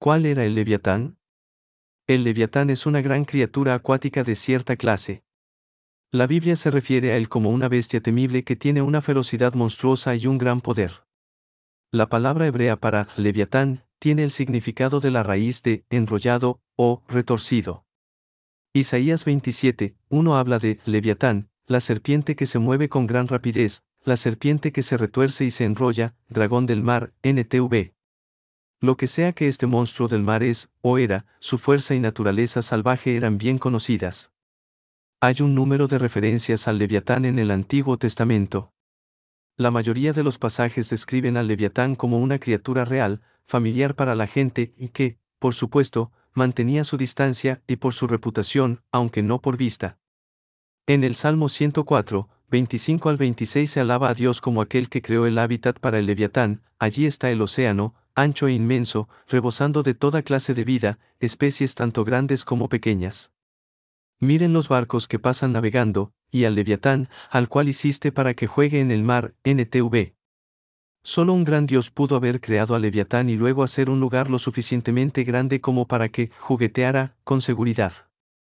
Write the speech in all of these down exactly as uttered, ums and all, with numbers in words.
¿Cuál era el Leviatán? El Leviatán es una gran criatura acuática de cierta clase. La Biblia se refiere a él como una bestia temible que tiene una ferocidad monstruosa y un gran poder. La palabra hebrea para Leviatán tiene el significado de la raíz de enrollado o retorcido. Isaías veintisiete, uno habla de Leviatán, la serpiente que se mueve con gran rapidez, la serpiente que se retuerce y se enrolla, dragón del mar, N T V. Lo que sea que este monstruo del mar es, o era, su fuerza y naturaleza salvaje eran bien conocidas. Hay un número de referencias al Leviatán en el Antiguo Testamento. La mayoría de los pasajes describen al Leviatán como una criatura real, familiar para la gente, y que, por supuesto, mantenía su distancia y por su reputación, aunque no por vista. En el Salmo ciento cuatro, veinticinco al veintiséis se alaba a Dios como aquel que creó el hábitat para el Leviatán. Allí está el océano, ancho e inmenso, rebosando de toda clase de vida, especies tanto grandes como pequeñas. Miren los barcos que pasan navegando, y al Leviatán, al cual hiciste para que juegue en el mar, N T V. Solo un gran Dios pudo haber creado al Leviatán y luego hacer un lugar lo suficientemente grande como para que jugueteara con seguridad.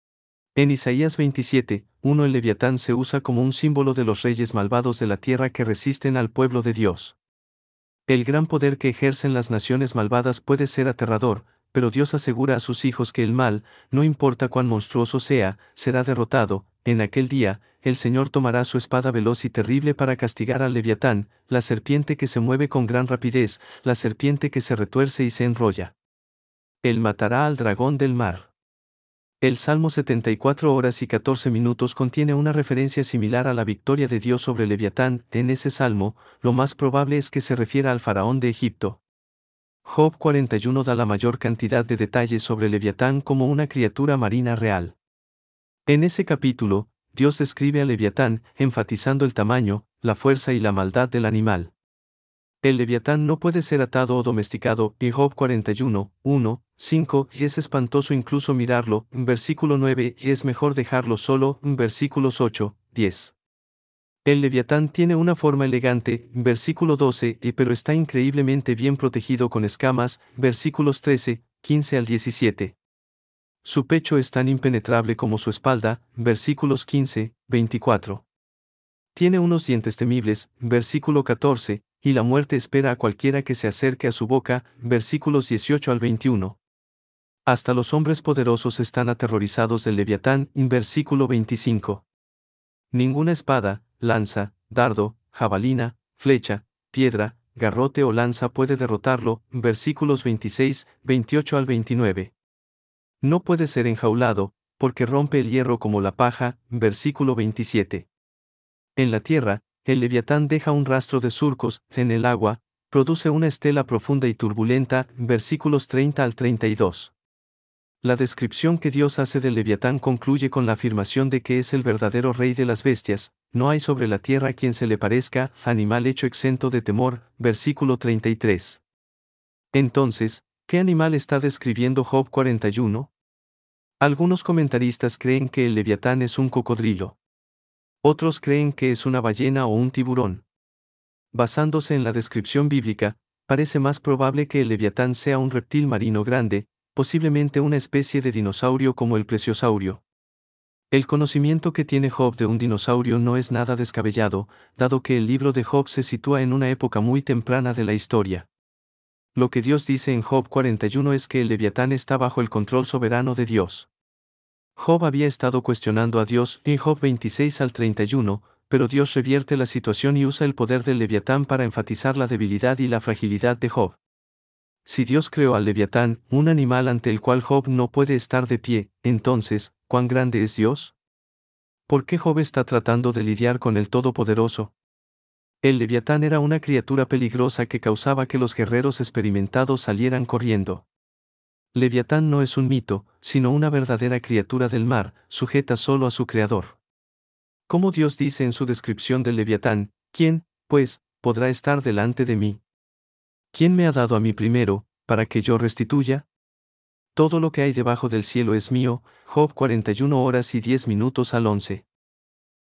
En Isaías veintisiete, uno el Leviatán se usa como un símbolo de los reyes malvados de la tierra que resisten al pueblo de Dios. El gran poder que ejercen las naciones malvadas puede ser aterrador, pero Dios asegura a sus hijos que el mal, no importa cuán monstruoso sea, será derrotado. En aquel día, el Señor tomará su espada veloz y terrible para castigar al Leviatán, la serpiente que se mueve con gran rapidez, la serpiente que se retuerce y se enrolla. Él matará al dragón del mar. El Salmo setenta y cuatro horas y catorce minutos contiene una referencia similar a la victoria de Dios sobre Leviatán. En ese salmo, lo más probable es que se refiera al faraón de Egipto. Job cuarenta y uno da la mayor cantidad de detalles sobre Leviatán como una criatura marina real. En ese capítulo, Dios describe a Leviatán, enfatizando el tamaño, la fuerza y la maldad del animal. El Leviatán no puede ser atado o domesticado, y Job cuarenta y uno, uno, cinco, y es espantoso incluso mirarlo, versículo nueve, y es mejor dejarlo solo, versículos ocho, diez. El Leviatán tiene una forma elegante, versículo doce, y pero está increíblemente bien protegido con escamas, versículos trece, quince al diecisiete. Su pecho es tan impenetrable como su espalda, versículos quince, veinticuatro. Tiene unos dientes temibles, versículo catorce, y la muerte espera a cualquiera que se acerque a su boca, versículos dieciocho al veintiuno. Hasta los hombres poderosos están aterrorizados del Leviatán, versículo veinticinco. Ninguna espada, lanza, dardo, jabalina, flecha, piedra, garrote o lanza puede derrotarlo, versículos veintiséis, veintiocho al veintinueve. No puede ser enjaulado, porque rompe el hierro como la paja, versículo veintisiete. En la tierra, el Leviatán deja un rastro de surcos, en el agua, produce una estela profunda y turbulenta, versículos treinta al treinta y dos. La descripción que Dios hace del Leviatán concluye con la afirmación de que es el verdadero rey de las bestias. No hay sobre la tierra quien se le parezca, animal hecho exento de temor, versículo treinta y tres. Entonces, ¿qué animal está describiendo Job cuarenta y uno? Algunos comentaristas creen que el Leviatán es un cocodrilo. Otros creen que es una ballena o un tiburón. Basándose en la descripción bíblica, parece más probable que el Leviatán sea un reptil marino grande, posiblemente una especie de dinosaurio como el plesiosaurio. El conocimiento que tiene Job de un dinosaurio no es nada descabellado, dado que el libro de Job se sitúa en una época muy temprana de la historia. Lo que Dios dice en Job cuarenta y uno es que el Leviatán está bajo el control soberano de Dios. Job había estado cuestionando a Dios en Job veintiséis al treinta y uno, pero Dios revierte la situación y usa el poder del Leviatán para enfatizar la debilidad y la fragilidad de Job. Si Dios creó al Leviatán, un animal ante el cual Job no puede estar de pie, entonces, ¿cuán grande es Dios? ¿Por qué Job está tratando de lidiar con el Todopoderoso? El Leviatán era una criatura peligrosa que causaba que los guerreros experimentados salieran corriendo. Leviatán no es un mito, sino una verdadera criatura del mar, sujeta solo a su creador. Como Dios dice en su descripción del Leviatán, ¿quién, pues, podrá estar delante de mí? ¿Quién me ha dado a mí primero, para que yo restituya? Todo lo que hay debajo del cielo es mío. Job cuarenta y uno horas y diez minutos al once.